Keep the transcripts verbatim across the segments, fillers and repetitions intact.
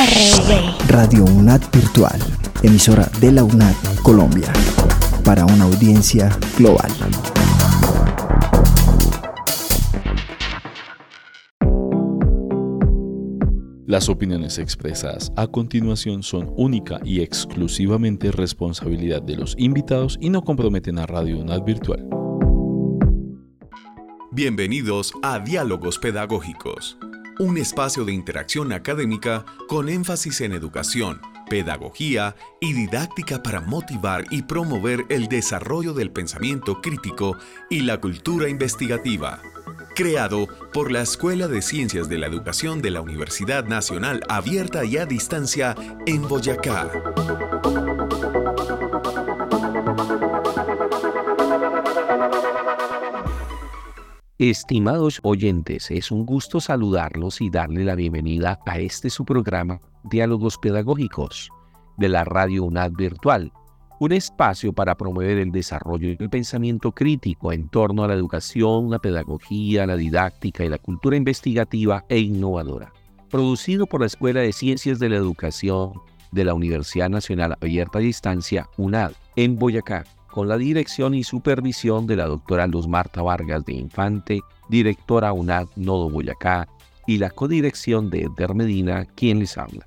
R V. Radio UNAD Virtual, emisora de la UNAD Colombia, para una audiencia global. Las opiniones expresadas a continuación son única y exclusivamente responsabilidad de los invitados y no comprometen a Radio UNAD Virtual. Bienvenidos a Diálogos Pedagógicos, un espacio de interacción académica con énfasis en educación, pedagogía y didáctica para motivar y promover el desarrollo del pensamiento crítico y la cultura investigativa. Creado por la Escuela de Ciencias de la Educación de la Universidad Nacional Abierta y a Distancia en Boyacá. Estimados oyentes, es un gusto saludarlos y darle la bienvenida a este su programa Diálogos Pedagógicos de la Radio UNAD Virtual, un espacio para promover el desarrollo del pensamiento crítico en torno a la educación, la pedagogía, la didáctica y la cultura investigativa e innovadora. Producido por la Escuela de Ciencias de la Educación de la Universidad Nacional Abierta a Distancia, UNAD, en Boyacá, con la dirección y supervisión de la doctora Luz Marta Vargas de Infante, directora UNAD Nodo Boyacá, y la codirección de Edgar Medina, quien les habla.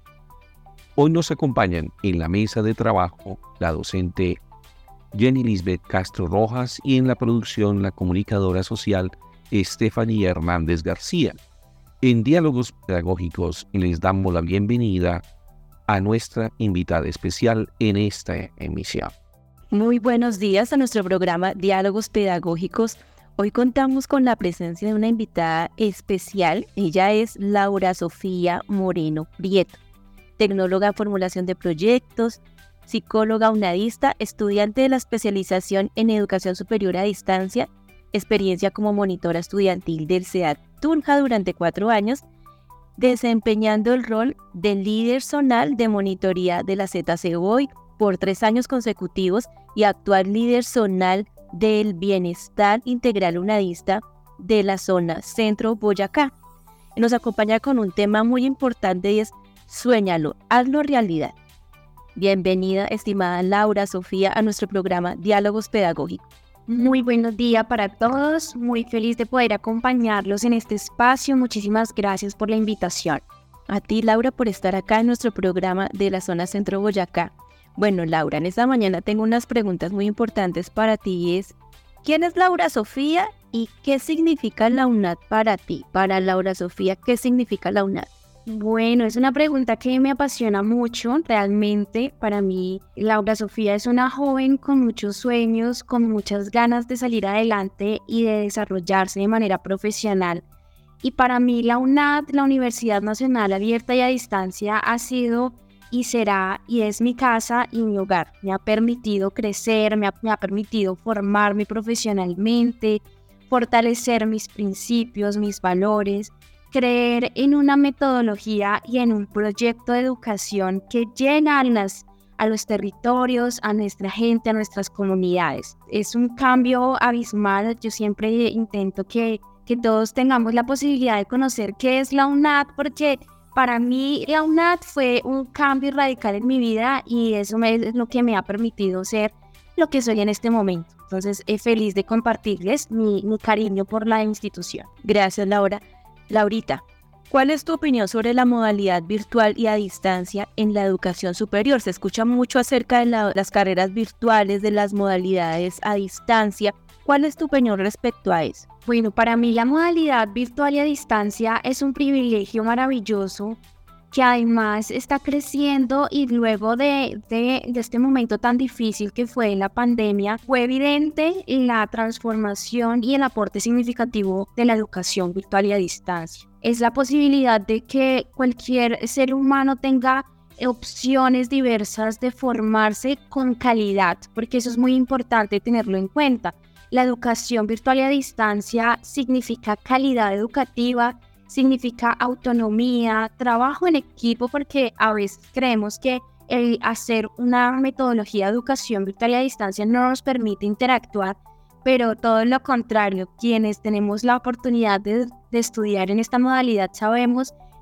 Hoy nos acompañan en la mesa de trabajo la docente Jenny Lisbeth Castro Rojas y en la producción la comunicadora social Estefanía Hernández García. En Diálogos Pedagógicos les damos la bienvenida a nuestra invitada especial en esta emisión. Muy buenos días a nuestro programa Diálogos Pedagógicos. Hoy contamos con la presencia de una invitada especial. Ella es Laura Sofía Moreno Prieto, tecnóloga en formulación de proyectos, psicóloga unadista, estudiante de la especialización en educación superior a distancia, experiencia como monitora estudiantil del SEAD Tunja durante cuatro años, desempeñando el rol de líder zonal de monitoría de la Z C O I por tres años consecutivos y actual líder zonal del bienestar integral unadista de la zona Centro Boyacá. Nos acompaña con un tema muy importante y es Suéñalo, hazlo realidad. Bienvenida, estimada Laura Sofía, a nuestro programa Diálogos Pedagógicos. Muy buenos días para todos, muy feliz de poder acompañarlos en este espacio. Muchísimas gracias por la invitación. A ti, Laura, por estar acá en nuestro programa de la zona Centro Boyacá. Bueno, Laura, en esta mañana tengo unas preguntas muy importantes para ti y es, ¿quién es Laura Sofía y qué significa la UNAD para ti? Para Laura Sofía, ¿qué significa la UNAD? Bueno, es una pregunta que me apasiona mucho. Realmente, para mí, Laura Sofía es una joven con muchos sueños, con muchas ganas de salir adelante y de desarrollarse de manera profesional. Y para mí, la UNAD, la Universidad Nacional Abierta y a Distancia, ha sido y será y es mi casa y mi hogar. Me ha permitido crecer, me ha, me ha permitido formarme profesionalmente, fortalecer mis principios, mis valores, creer en una metodología y en un proyecto de educación que llena a, las, a los territorios, a nuestra gente, a nuestras comunidades. Es un cambio abismal. Yo siempre intento que, que todos tengamos la posibilidad de conocer qué es la UNAD, porque para mí la UNAD fue un cambio radical en mi vida y eso me, es lo que me ha permitido ser lo que soy en este momento. Entonces, es feliz de compartirles mi, mi cariño por la institución. Gracias, Laura. Laurita, ¿cuál es tu opinión sobre la modalidad virtual y a distancia en la educación superior? Se escucha mucho acerca de la, las carreras virtuales, de las modalidades a distancia. ¿Cuál es tu opinión respecto a eso? Bueno, para mí la modalidad virtual y a distancia es un privilegio maravilloso que además está creciendo y luego de, de, de este momento tan difícil que fue la pandemia, fue evidente la transformación y el aporte significativo de la educación virtual y a distancia. Es la posibilidad de que cualquier ser humano tenga opciones diversas de formarse con calidad, porque eso es muy importante tenerlo en cuenta. La educación virtual y a distancia significa calidad educativa, significa autonomía, trabajo en equipo, porque a veces creemos que el hacer una metodología de educación virtual y a distancia no nos permite interactuar, pero todo lo contrario, quienes tenemos la oportunidad de, de estudiar en esta modalidad sabemos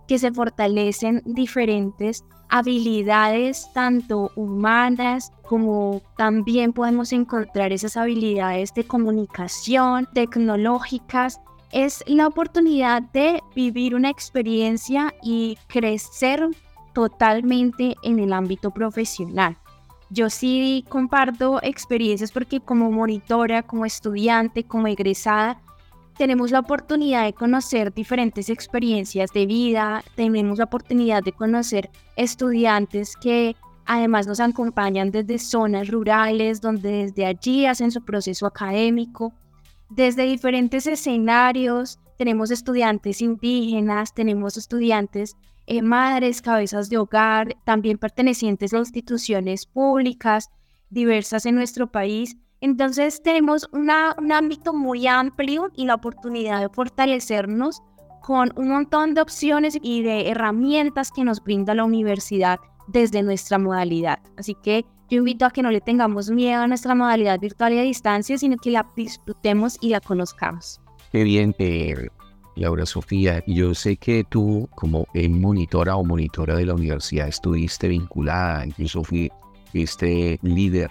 que se fortalecen diferentes habilidades, tanto humanas como también podemos encontrar esas habilidades de comunicación, tecnológicas. Es la oportunidad de vivir una experiencia y crecer totalmente en el ámbito profesional. Yo sí comparto experiencias porque como monitora, como estudiante, como egresada, tenemos la oportunidad de conocer diferentes experiencias de vida, tenemos la oportunidad de conocer estudiantes que además nos acompañan desde zonas rurales, donde desde allí hacen su proceso académico, desde diferentes escenarios. Tenemos estudiantes indígenas, tenemos estudiantes eh, madres, cabezas de hogar, también pertenecientes a instituciones públicas diversas en nuestro país. Entonces tenemos una, un ámbito muy amplio y la oportunidad de fortalecernos con un montón de opciones y de herramientas que nos brinda la universidad desde nuestra modalidad. Así que yo invito a que no le tengamos miedo a nuestra modalidad virtual y a distancia, sino que la disfrutemos y la conozcamos. Qué bien, eh, Laura Sofía. Yo sé que tú, como monitora o monitora de la universidad, estuviste vinculada, incluso fuiste líder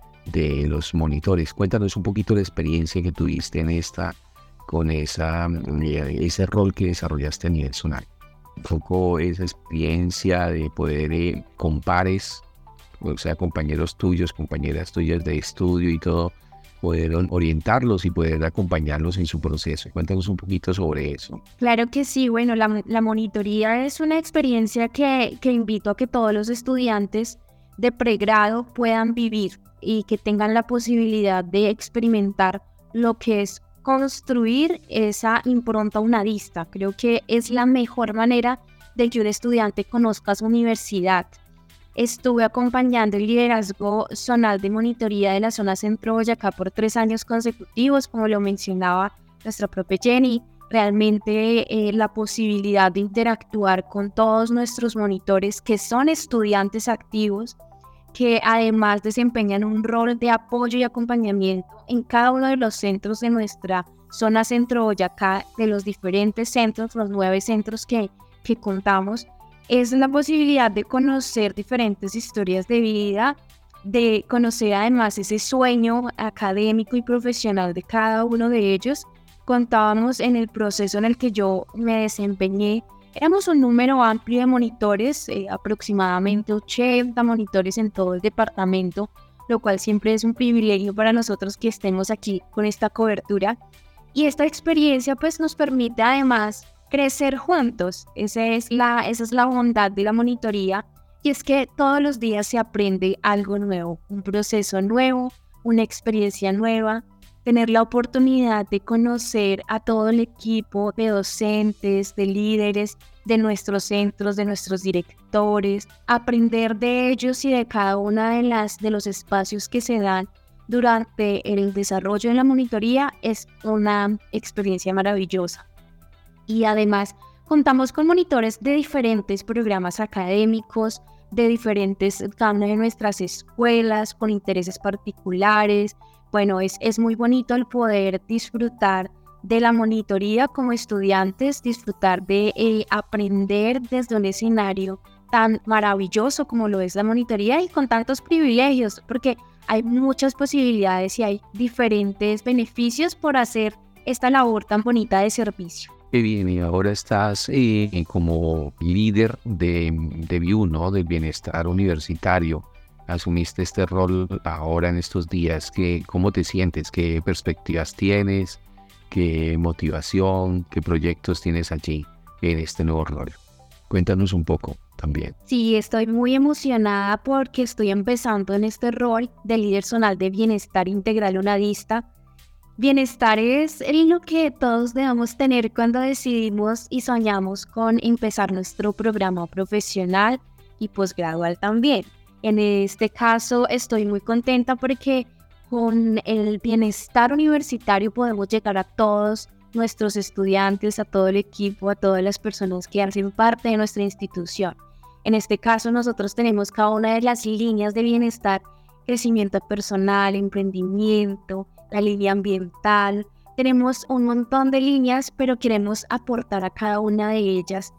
de los monitores. Cuéntanos un poquito la experiencia que tuviste en esta, con esa, ese rol que desarrollaste a nivel zonal. Un poco esa experiencia de poder eh, con pares, o sea, compañeros tuyos, compañeras tuyas de estudio y todo, poder orientarlos y poder acompañarlos en su proceso. Cuéntanos un poquito sobre eso. Claro que sí. Bueno, la, la monitoría es una experiencia que, que invito a que todos los estudiantes de pregrado puedan vivir y que tengan la posibilidad de experimentar lo que es construir esa impronta unadista. Creo que es la mejor manera de que un estudiante conozca su universidad. Estuve acompañando el liderazgo zonal de monitoría de la zona Centro Boyacá por tres años consecutivos, como lo mencionaba nuestra propia Jenny. Realmente eh, la posibilidad de interactuar con todos nuestros monitores que son estudiantes activos, que además desempeñan un rol de apoyo y acompañamiento en cada uno de los centros de nuestra zona Centro Boyacá, de los diferentes centros, los nueve centros que, que contamos, es la posibilidad de conocer diferentes historias de vida, de conocer además ese sueño académico y profesional de cada uno de ellos. Contábamos en el proceso en el que yo me desempeñé, éramos un número amplio de monitores, eh, aproximadamente ochenta monitores en todo el departamento, lo cual siempre es un privilegio para nosotros que estemos aquí con esta cobertura. Y esta experiencia pues nos permite además crecer juntos. Esa es la, esa es la bondad de la monitoría, y es que todos los días se aprende algo nuevo, un proceso nuevo, una experiencia nueva. Tener la oportunidad de conocer a todo el equipo de docentes, de líderes, de nuestros centros, de nuestros directores, aprender de ellos y de cada una de las de los espacios que se dan durante el desarrollo de la monitoría es una experiencia maravillosa. Y además contamos con monitores de diferentes programas académicos, de diferentes campos de nuestras escuelas, con intereses particulares. Bueno, es, es muy bonito el poder disfrutar de la monitoría como estudiantes, disfrutar de eh, aprender desde un escenario tan maravilloso como lo es la monitoría y con tantos privilegios, porque hay muchas posibilidades y hay diferentes beneficios por hacer esta labor tan bonita de servicio. Qué bien, y ahora estás eh, como líder de, de B U, ¿no? Del bienestar universitario. Asumiste este rol ahora en estos días. ¿Qué, ¿Cómo te sientes? ¿Qué perspectivas tienes? ¿Qué motivación? ¿Qué proyectos tienes allí en este nuevo rol? Cuéntanos un poco también. Sí, estoy muy emocionada porque estoy empezando en este rol de líder zonal de bienestar integral unadista. Bienestar es lo que todos debemos tener cuando decidimos y soñamos con empezar nuestro programa profesional y posgradual también. En este caso estoy muy contenta porque con el bienestar universitario podemos llegar a todos nuestros estudiantes, a todo el equipo, a todas las personas que hacen parte de nuestra institución. En este caso nosotros tenemos cada una de las líneas de bienestar: crecimiento personal, emprendimiento, la línea ambiental. Tenemos un montón de líneas, pero queremos aportar a cada una de ellas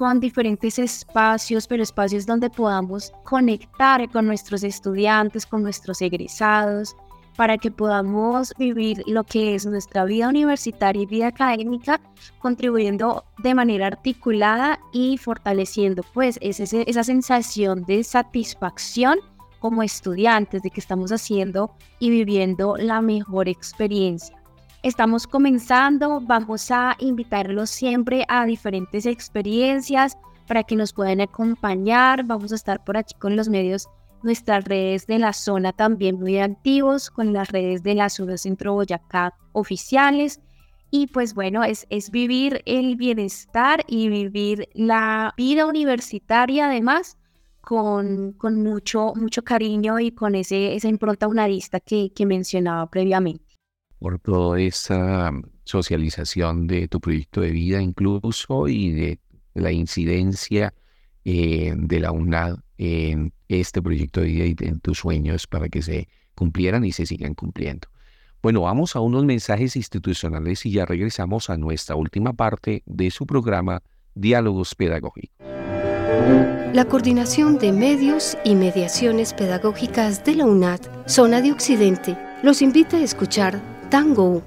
con diferentes espacios, pero espacios donde podamos conectar con nuestros estudiantes, con nuestros egresados, para que podamos vivir lo que es nuestra vida universitaria y vida académica, contribuyendo de manera articulada y fortaleciendo pues ese, esa sensación de satisfacción como estudiantes, de que estamos haciendo y viviendo la mejor experiencia. Estamos comenzando, vamos a invitarlos siempre a diferentes experiencias para que nos puedan acompañar. Vamos a estar por aquí con los medios, nuestras redes de la zona también muy activos, con las redes de la zona Centro Boyacá oficiales. Y pues bueno, es, es vivir el bienestar y vivir la vida universitaria además con, con mucho, mucho cariño y con ese, esa impronta unarista que, que mencionaba previamente. Por toda esa socialización de tu proyecto de vida incluso y de la incidencia eh, de la UNAD en este proyecto de vida y en tus sueños para que se cumplieran y se sigan cumpliendo. Bueno, vamos a unos mensajes institucionales y ya regresamos a nuestra última parte de su programa Diálogos Pedagógicos. La Coordinación de Medios y Mediaciones Pedagógicas de la UNAD, Zona de Occidente, los invita a escuchar Tango.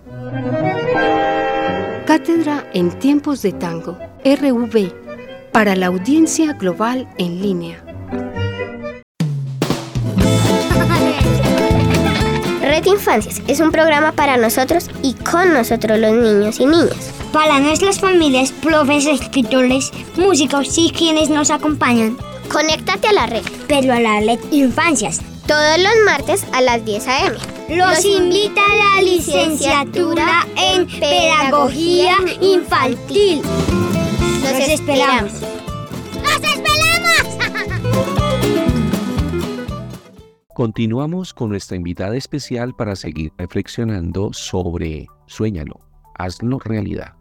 Cátedra en Tiempos de Tango, R V, para la audiencia global en línea. Red Infancias es un programa para nosotros y con nosotros los niños y niñas. Para nuestras familias, profes, escritores, músicos y quienes nos acompañan. Conéctate a la red. Pero a la Red Infancias. Todos los martes a las diez a eme Los, Los invita a la licenciatura en Pedagogía Infantil. Los, Los esperamos. ¡Los esperamos! Continuamos con nuestra invitada especial para seguir reflexionando sobre Suéñalo, hazlo realidad.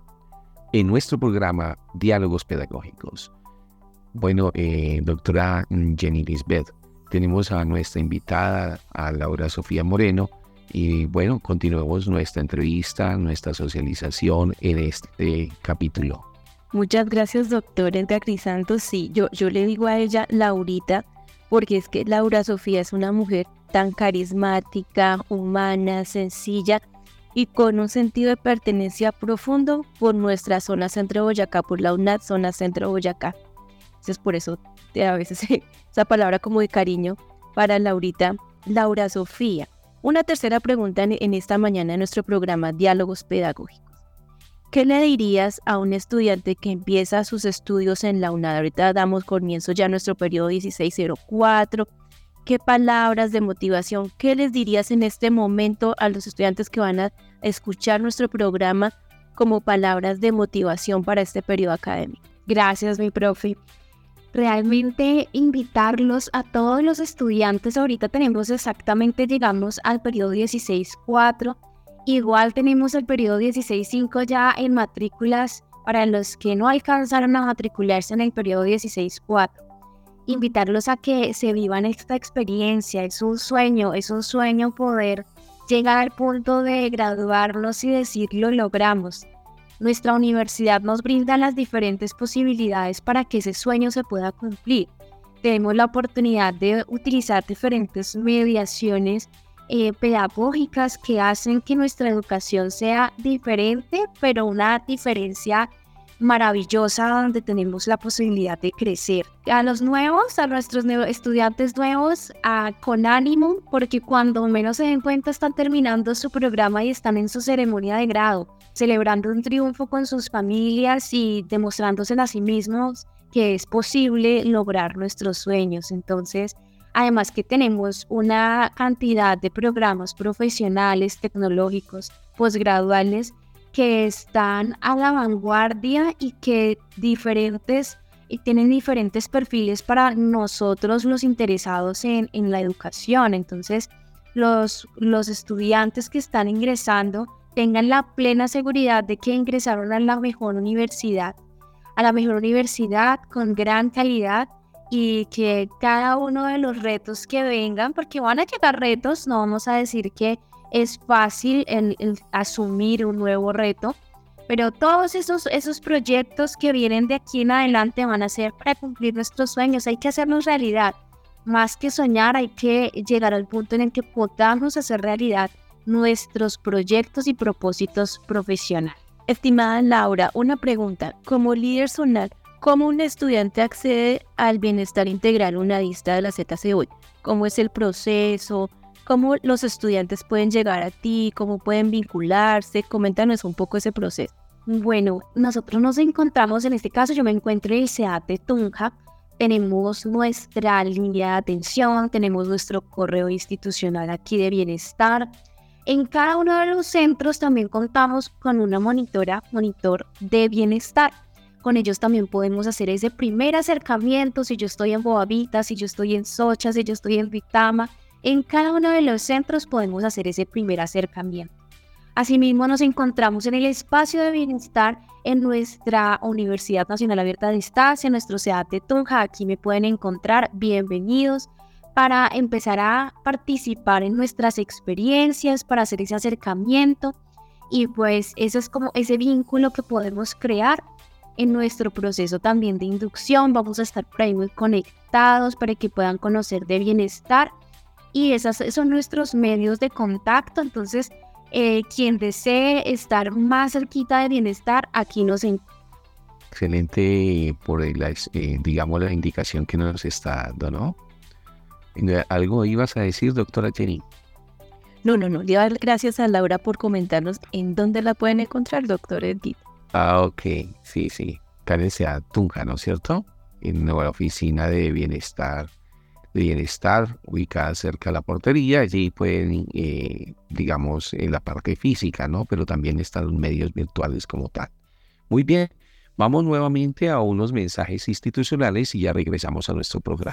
En nuestro programa Diálogos Pedagógicos. Bueno, eh, doctora Jenny Lisbeth, tenemos a nuestra invitada, a Laura Sofía Moreno, y bueno, continuemos nuestra entrevista, nuestra socialización en este capítulo. Muchas gracias, doctor Edgar Crisanto. Sí, yo, yo le digo a ella Laurita, porque es que Laura Sofía es una mujer tan carismática, humana, sencilla y con un sentido de pertenencia profundo por nuestra zona Centro Boyacá, por la UNAD, zona Centro Boyacá. Entonces por eso a veces esa palabra como de cariño para Laurita, Laura Sofía. Una tercera pregunta en, en esta mañana en nuestro programa Diálogos Pedagógicos. ¿Qué le dirías a un estudiante que empieza sus estudios en la UNAD? Ahorita damos comienzo ya a nuestro periodo dieciséis cero cuatro. ¿Qué palabras de motivación, qué les dirías en este momento a los estudiantes que van a escuchar nuestro programa como palabras de motivación para este periodo académico? Gracias, mi profe. Realmente invitarlos a todos los estudiantes. Ahorita tenemos exactamente, llegamos al periodo dieciséis cuatro. Igual tenemos el periodo dieciséis cinco ya en matrículas para los que no alcanzaron a matricularse en el periodo dieciséis cuatro. Invitarlos a que se vivan esta experiencia. Es un sueño, es un sueño poder llegar al punto de graduarnos y decir lo logramos. Nuestra universidad nos brinda las diferentes posibilidades para que ese sueño se pueda cumplir. Tenemos la oportunidad de utilizar diferentes mediaciones eh, pedagógicas que hacen que nuestra educación sea diferente, pero una diferencia maravillosa donde tenemos la posibilidad de crecer. A los nuevos, a nuestros estudiantes nuevos, a, con ánimo, porque cuando menos se den cuenta están terminando su programa y están en su ceremonia de grado, celebrando un triunfo con sus familias y demostrándose a sí mismos que es posible lograr nuestros sueños. Entonces, además que tenemos una cantidad de programas profesionales, tecnológicos, posgraduales, que están a la vanguardia y que diferentes y tienen diferentes perfiles para nosotros los interesados en, en la educación. Entonces, los, los estudiantes que están ingresando tengan la plena seguridad de que ingresaron a la mejor universidad, a la mejor universidad con gran calidad, y que cada uno de los retos que vengan, porque van a llegar retos, no vamos a decir que es fácil el, el asumir un nuevo reto, Pero todos esos, esos proyectos que vienen de aquí en adelante van a ser para cumplir nuestros sueños. Hay que hacerlos realidad. Más que soñar, hay que llegar al punto en el que podamos hacer realidad nuestros proyectos y propósitos profesionales. Estimada Laura, una pregunta. Como líder zonal, ¿cómo un estudiante accede al bienestar integral unadista de la Z C U? ¿Cómo es el proceso? ¿Cómo los estudiantes pueden llegar a ti? ¿Cómo pueden vincularse? Coméntanos un poco ese proceso. Bueno, nosotros nos encontramos, en este caso yo me encuentro en el C E A T Tunja. Tenemos nuestra línea de atención, tenemos nuestro correo institucional aquí de bienestar. En cada uno de los centros también contamos con una monitora, monitor de bienestar. Con ellos también podemos hacer ese primer acercamiento, si yo estoy en Boavita, si yo estoy en Socha, si yo estoy en Duitama. En cada uno de los centros podemos hacer ese primer acercamiento. Asimismo, nos encontramos en el espacio de bienestar en nuestra Universidad Nacional Abierta de Distancia, nuestro C E A T Tunja. Aquí me pueden encontrar. Bienvenidos para empezar a participar en nuestras experiencias, para hacer ese acercamiento. Y pues eso es como ese vínculo que podemos crear en nuestro proceso también de inducción. Vamos a estar por ahí muy conectados para que puedan conocer de bienestar. Y esos son nuestros medios de contacto. Entonces, eh, quien desee estar más cerquita de bienestar, aquí nos encuentra. Excelente por la, eh, digamos, la indicación que nos está dando, ¿no? ¿Algo ibas a decir, doctora Jenny? No, no, no. Le doy gracias a Laura por comentarnos en dónde la pueden encontrar, doctor Edith. Ah, ok. Sí, sí. C E A T Tunja, ¿no es cierto? En la oficina de bienestar. de bienestar ubicada cerca de la portería. Allí pueden, eh, digamos, en la parte física, ¿no? Pero también están los medios virtuales como tal. Muy bien, vamos nuevamente a unos mensajes institucionales y ya regresamos a nuestro programa.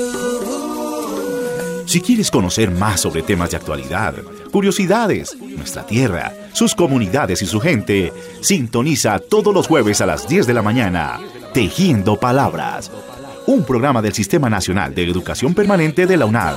Si quieres conocer más sobre temas de actualidad, curiosidades, nuestra tierra, sus comunidades y su gente, sintoniza todos los jueves a las diez de la mañana, Tejiendo Palabras, un programa del Sistema Nacional de Educación Permanente de la UNAD.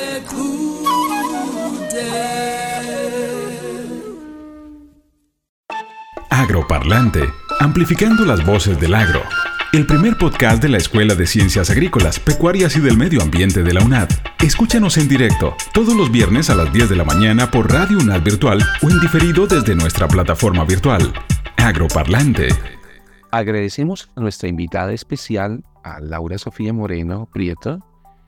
Agroparlante, amplificando las voces del agro. El primer podcast de la Escuela de Ciencias Agrícolas, Pecuarias y del Medio Ambiente de la UNAD. Escúchanos en directo todos los viernes a las diez de la mañana por Radio UNAD Virtual o en diferido desde nuestra plataforma virtual. Agroparlante. Agradecemos a nuestra invitada especial, a Laura Sofía Moreno Prieto,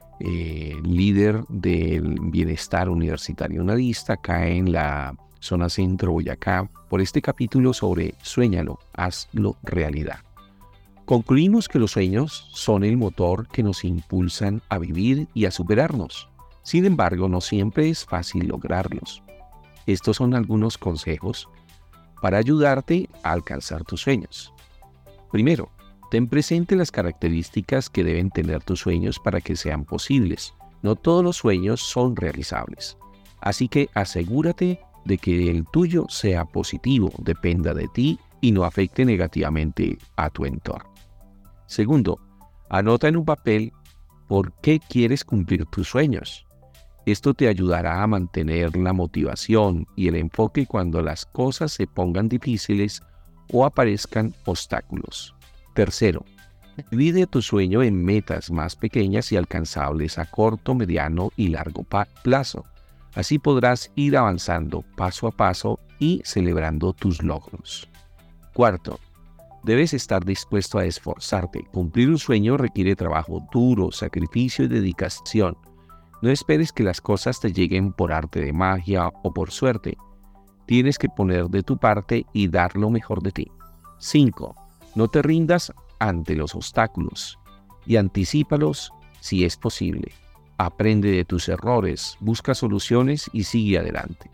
eh, líder del Bienestar Universitario Unadista acá en la zona centro Boyacá, por este capítulo sobre Suéñalo, hazlo realidad. Concluimos que los sueños son el motor que nos impulsan a vivir y a superarnos. Sin embargo, no siempre es fácil lograrlos. Estos son algunos consejos para ayudarte a alcanzar tus sueños. Primero, ten presente las características que deben tener tus sueños para que sean posibles. No todos los sueños son realizables. Así que asegúrate de que el tuyo sea positivo, dependa de ti y no afecte negativamente a tu entorno. Segundo, anota en un papel por qué quieres cumplir tus sueños. Esto te ayudará a mantener la motivación y el enfoque cuando las cosas se pongan difíciles o aparezcan obstáculos. Tercero, divide tu sueño en metas más pequeñas y alcanzables a corto, mediano y largo plazo. Así podrás ir avanzando paso a paso y celebrando tus logros. Cuarto, debes estar dispuesto a esforzarte. Cumplir un sueño requiere trabajo duro, sacrificio y dedicación. No esperes que las cosas te lleguen por arte de magia o por suerte. Tienes que poner de tu parte y dar lo mejor de ti. Cinco. No te rindas ante los obstáculos y anticípalos si es posible. Aprende de tus errores, busca soluciones y sigue adelante.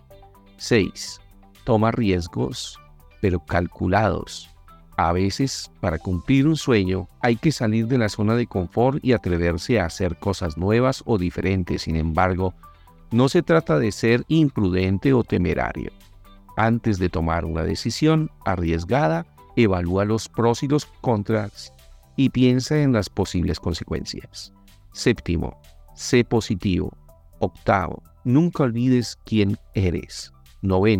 Seis. Toma riesgos, pero calculados. A veces, para cumplir un sueño, hay que salir de la zona de confort y atreverse a hacer cosas nuevas o diferentes. Sin embargo, no se trata de ser imprudente o temerario. Antes de tomar una decisión arriesgada, evalúa los pros y los contras y piensa en las posibles consecuencias. Séptimo, sé positivo. Octavo, nunca olvides quién eres. Noveno,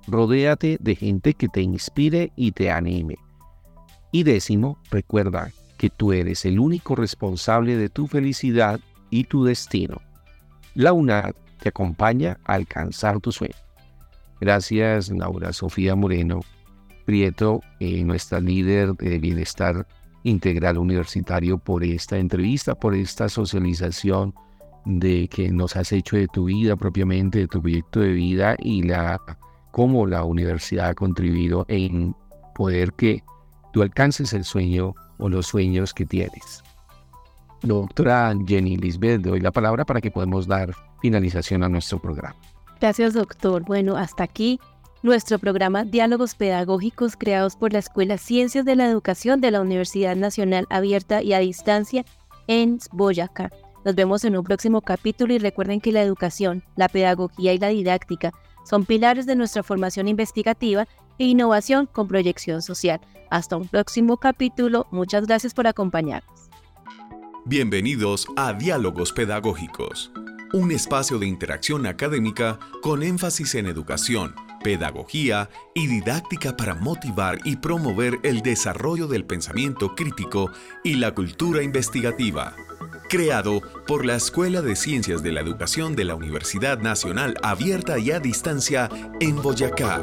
rodéate de gente que te inspire y te anime. Y décimo, recuerda que tú eres el único responsable de tu felicidad y tu destino. La UNAD te acompaña a alcanzar tu sueño. Gracias, Laura Sofía Moreno Prieto, eh, nuestra líder de bienestar integral universitario, por esta entrevista, por esta socialización de que nos has hecho de tu vida propiamente, de tu proyecto de vida y la cómo la universidad ha contribuido en poder que tú alcances el sueño o los sueños que tienes. Doctora Jenny Lisbeth, doy la palabra para que podamos dar finalización a nuestro programa. Gracias, doctor. Bueno, hasta aquí nuestro programa Diálogos Pedagógicos, creados por la Escuela Ciencias de la Educación de la Universidad Nacional Abierta y a Distancia en Boyacá. Nos vemos en un próximo capítulo y recuerden que la educación, la pedagogía y la didáctica son pilares de nuestra formación investigativa e innovación con proyección social. Hasta un próximo capítulo. Muchas gracias por acompañarnos. Bienvenidos a Diálogos Pedagógicos, un espacio de interacción académica con énfasis en educación, pedagogía y didáctica para motivar y promover el desarrollo del pensamiento crítico y la cultura investigativa. Creado por la Escuela de Ciencias de la Educación de la Universidad Nacional Abierta y a Distancia en Boyacá.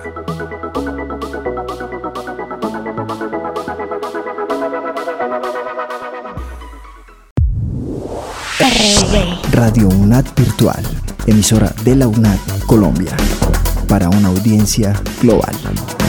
Radio UNAD Virtual, emisora de la UNAD Colombia, para una audiencia global.